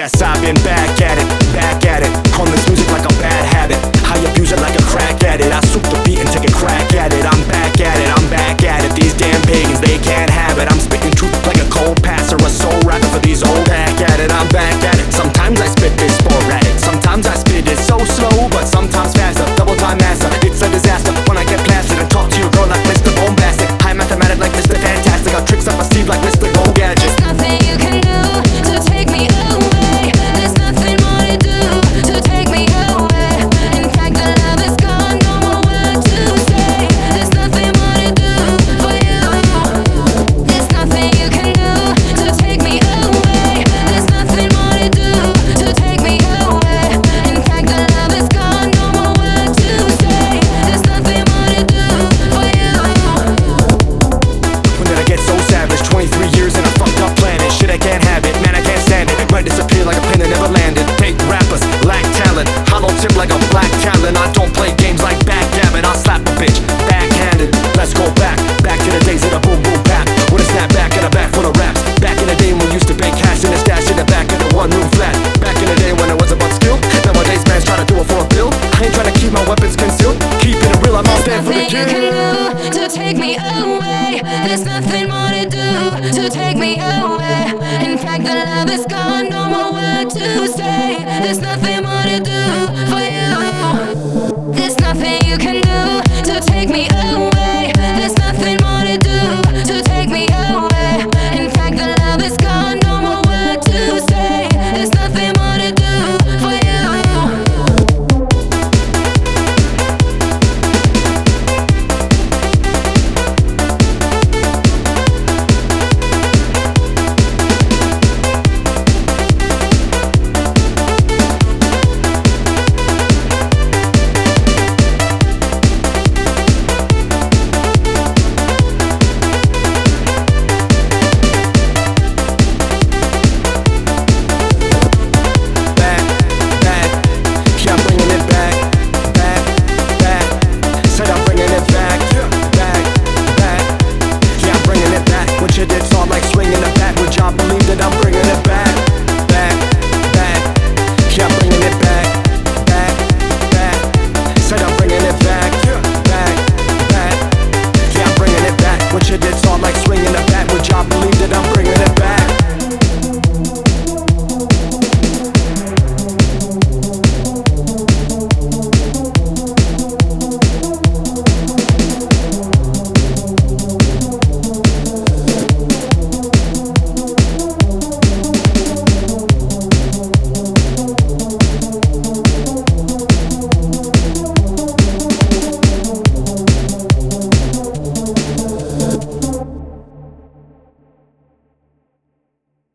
yes, I've been back at it, on this music like a bad habit. I abuse it like a crack addict. I swoop the beat and take a crack at it. I'm back at it, I'm back at it. These damn pagans, they can't have it. I'm spitting truth like a cold passer, a soul rapper for these old. Back at it, I'm back at it. Sometimes I spit this sporadic, sometimes I spit it so slow, but sometimes faster. Double time master, it's a disaster when I get blasted and talk to your girl like Mr. Bombastic. High mathematic like Mr. Fantastic. Got tricks up my sleeve like Mr. Go Gadget. There's nothing you can do to take me away. There's nothing more to do to take me away. In fact, the love is gone, no more words to say. There's nothing more to do for you. There's nothing you can do to take me away. There's nothing more to do to take me away. In fact, the love is gone, no more words to say. There's nothing more to do for you. When did I get so savage? 23 years in a fucked up planet. Shit, I can't have it, man, I can't stand it. It might disappear like a plane that never landed. Fake rappers lack talent, hollow tip like a black talent. I don't play games like backgammon. I'll slap a bitch backhanded. Let's go back to the days of the boom boom bap. With a snap back and a back full of raps. Back in the day when we used to bake cash in the stash in the back of the one room flat. Back in the day when it was about skill. Nowadays man's trying to do it for a bill. I ain't trying to keep my weapons concealed. Keeping it real, I'm out there for the Nothing you kill. can do to take me away. There's nothing more to do to take me away. In fact, the love is gone, no more word to say. There's nothing more to do for you. There's nothing you can